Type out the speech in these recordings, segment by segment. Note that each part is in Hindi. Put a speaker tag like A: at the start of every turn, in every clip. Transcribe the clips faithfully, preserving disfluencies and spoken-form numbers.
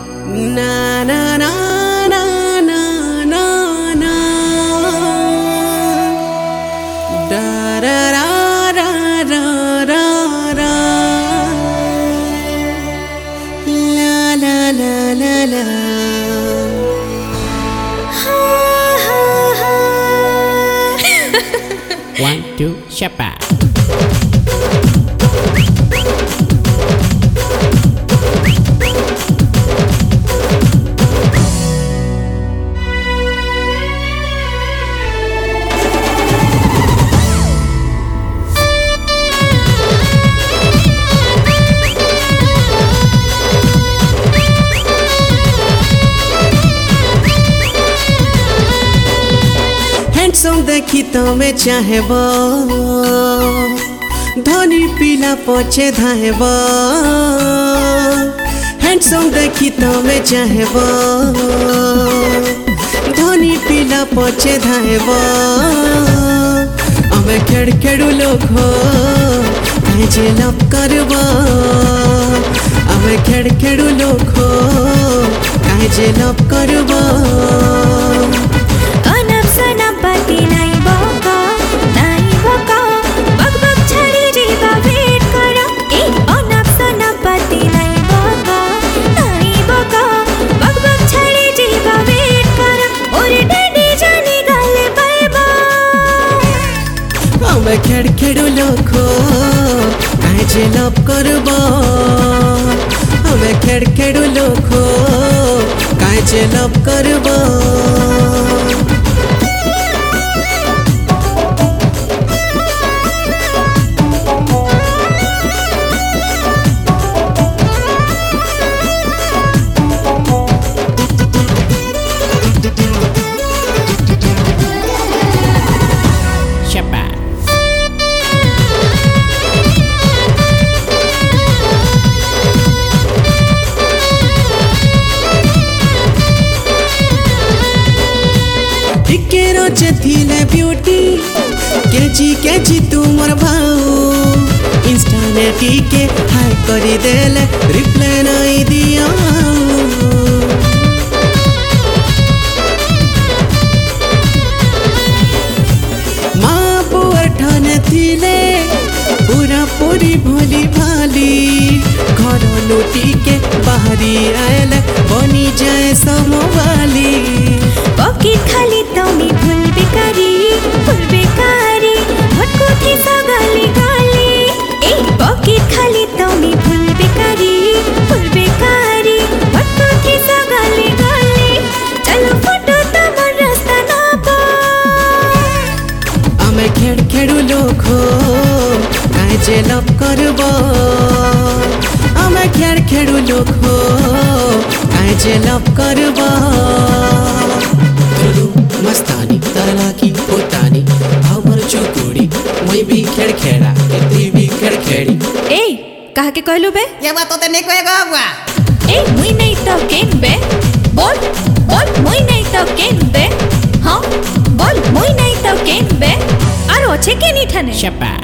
A: Na na na na na na na da da da da da da da la la la la la one two shapa. Handsome देखी तमे चाहेब धनी पिला पछे धाहेब हैंडसम देखी तमे चाहेब धनी पिला पछे धाहेब आमे खेड़ खेड़ू लोग हो काहे जे लव करब आमे खेड़ खेड़ू लोग हो काहे जे लव करब
B: पति नहीं बोका नहीं बोका बग बग छड़ी जीवा वेट करा ए अनप सना पति नहीं बोका नहीं बोका बग बग छड़ी जीवा वेट करा और डैडी जानी गाले बाबा
A: हमें खेड़ खेड़ू लोखो काहे जे लव करब हमें खेड़ खेड़ू लोखो काहे जे लव करब थिले ब्यूटी केजी केजी तुमर भाऊ इंस्टानेटी के हाय करी देले रिप्लाई नहीं दिया माँ पुअर ठाने थिले पूरा पूरी भोली भाली घर लुटी के बाहरी आयल बनी जाए समवाली
B: पॉकेट खाली तमी भूल बेकारी भूल बेकारी भटको थी सगाली गाली ए पॉकेट खाली तमी भूल बेकारी भूल बेकारी भटको थी सगाली गाली चलो फोटो तमर रास्ता ना पा
A: आमे खेड़ खेड़ू लोग हो काहे जे लव करब आमे खेड़ खेड़ू लोग हो काहे जे लव करब मस्तानी तरलाकी पोतानी हमर चोकुड़ी मैं भी खेड़ खेड़ा तू भी खेड़ खेड़ी
B: ए कहा के कहलु बे
C: ये बात तो नहीं कहेगा बुआ
B: ए मुई नहीं तो केन बे बोल बोल मुई नहीं तो केन बे हां बोल मुई नहीं तो केन बे आरो अच्छे के नहीं ठने
A: शपा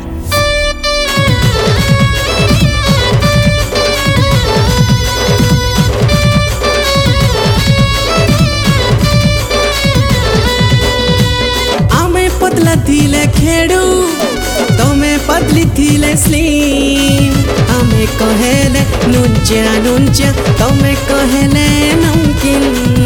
A: पतला थीले खेड़ू तमें पतली थीले स्लिम हमें कहेले नुंचा नुंचा तमें कहेले नमकीन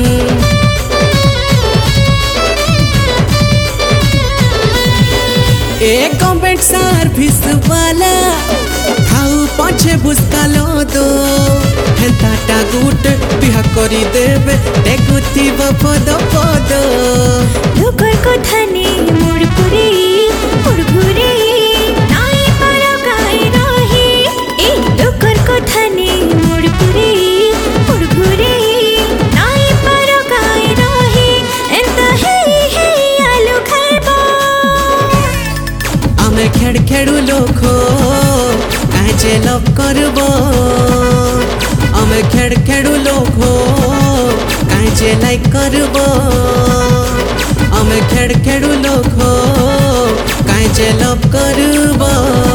A: एक कॉम्बैट सर्विस वाला खाऊ पाछे भुसका लो दो हेंता टागुट बिहा करी देवे देखुती बपदो पदो
B: दुकर को धनी मुड़पुरी मुड़पुरी नाई पारो गाय रही ए दुकर को धनी मुड़पुरी मुड़पुरी नाई पारो गाय रही एंता हे हे आलू खाइबो
A: आमे खेड़ खेड़ू लोखो काहे जे लव करब आमे खेड़ खेड़ू लोखो काहे जे लाइक करब आमे खेड़ खेड़ू लोखो काहे जे लव करब।